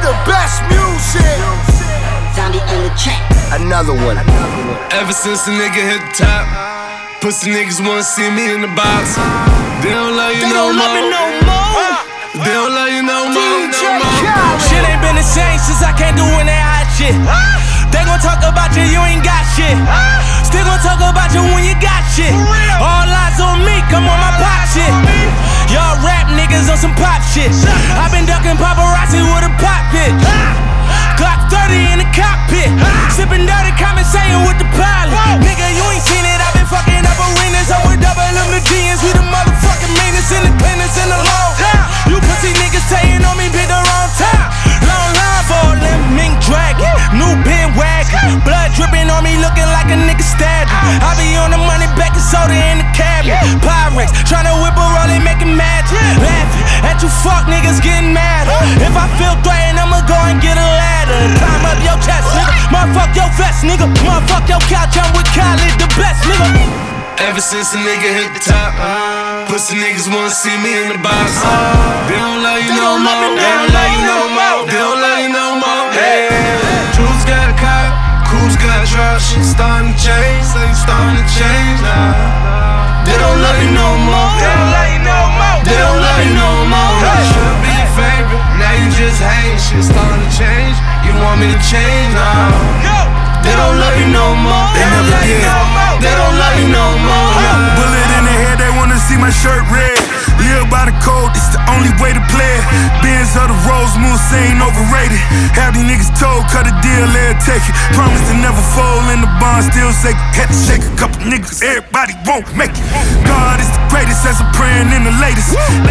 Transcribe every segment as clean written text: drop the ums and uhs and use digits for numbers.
the best music. Zombie on the track. Another one. Ever since a nigga hit the top, pussy niggas wanna see me in the box. They don't love you no more. They don't love you no more. Shit ain't been the same since I can't do when that hot shit. They gon' talk about you, you ain't got shit. Still gon' talk about you when you got shit. All eyes on me, come on my pop shit. Y'all rap niggas on some pop shit. I been ducking paparazzi with a pop bitch. Glock 30 in the cockpit. Sippin' dirty, conversating with the pilot. Nigga, you ain't seen it, I been fucking up arenas. I'm with double M the G's, we the motherfucking meanest independence in the law. You pussy niggas saying on me, pick the wrong time. Long line for them mink dragon. New bin wagon. Blood dripping on me, looking like a nigga stabbed. I be on the money, back and soda in the cabinet. Pyrex, tryna whip a roll, they making magic. Laughing at you fuck niggas getting mad. If I feel threatened, I'ma go and get a ladder. Climb up your chest, nigga. Motherfuck your vest, nigga. Motherfuck your couch, I'm with Khaled, the best, nigga. Ever since a nigga hit the top, pussy niggas wanna see me in the box. They don't love you no more. They don't love you no more. They don't love you no more. Hey, Drew's got a cop, Cool's got a drop. Shit starting to change, say it's starting to change now. They don't love you no more. They don't love you no more. They don't love you no more. Should be your favorite, now you just hate. Shit starting to change. You want me to change now? They don't love you no more. They never did. They don't love you no more. Bullet in the head, they wanna see my shirt red. Live by the code, it's the only way to play it. Benz of the Rose Moose ain't overrated. Have these niggas told, cut a deal, let it take it. Promise to never fold in the bond, still shake it. Had to shake a couple niggas, everybody won't make it. God is the greatest, as I'm praying in the latest.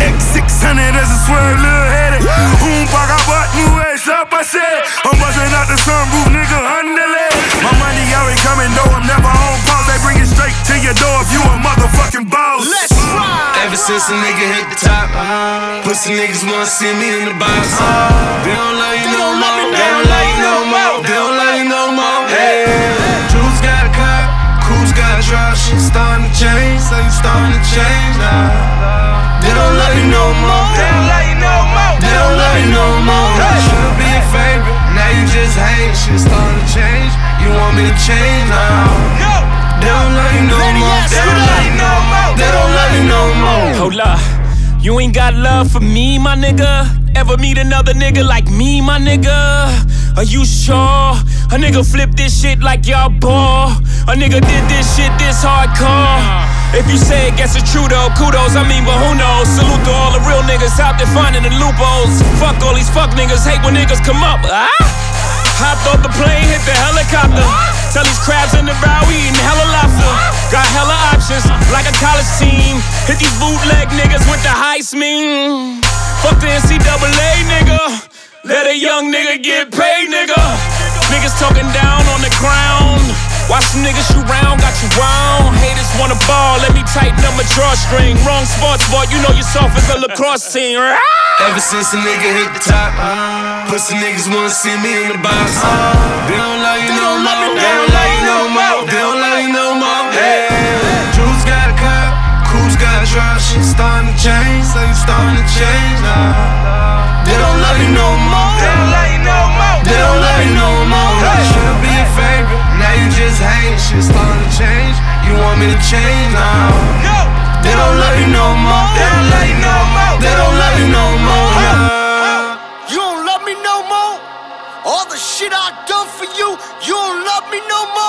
X600 as a swerve, little headed. Back, I bought new ass up, I said. I'm busting out the sunroof, nigga, underlay. My money always coming, though I'm never on pause. They bring it straight to your door if you a motherfucking boss. Let's ride. Ever since a nigga hit the top, pussy niggas wanna see me in the box. They don't love you no more. They don't love you no more. They don't love you no more. Hey, Drew's got a cop, Cool's got a drop. Shit starting to change, say it's starting to change now. They don't love you no more. They don't love you no more. They don't love you no more. Should be your favorite, now you just hate. Shit starting to change. You want me to change now? They don't love you no more. They don't love you no more. They don't love you no more. Hold up, you ain't got love for me, my nigga. Ever meet another nigga like me, my nigga? Are you sure? A nigga flip this shit like y'all ball. A nigga did this shit this hardcore. If you say it, guess it's true though. Kudos, I mean, but who knows? Salute to all the real niggas out there finding the loopholes. Fuck all these fuck niggas, hate when niggas come up. Hopped off the plane, hit the helicopter. Tell these crabs in the bow, we eating hella lobster. Got hella options, like a college team. Hit these bootleg niggas with the heist meme. Fuck the NCAA, nigga. Let a young nigga get paid, nigga. Niggas talking down on the ground. Watch some niggas shoot round, got you wrong. Haters wanna ball, let me tighten up my drawstring. Wrong sports ball, you know you're soft as a lacrosse team. Ever since a nigga hit the top, pussy niggas wanna see me in the box. They don't love you no more. They don't love you no more. They don't love you no more. Hey, Drew's got a cop, Cool's got a drop. Shit starting to change, say it's starting to change now. They don't love you no more. They don't love you no more. They don't love you no more. Should be your favorite, now you just hate. Shit starting to change. You want me to change now? They don't love you no more. They don't love you no more. They don't love you no more. You don't love me no more. All the shit I done for you, you don't love me no more.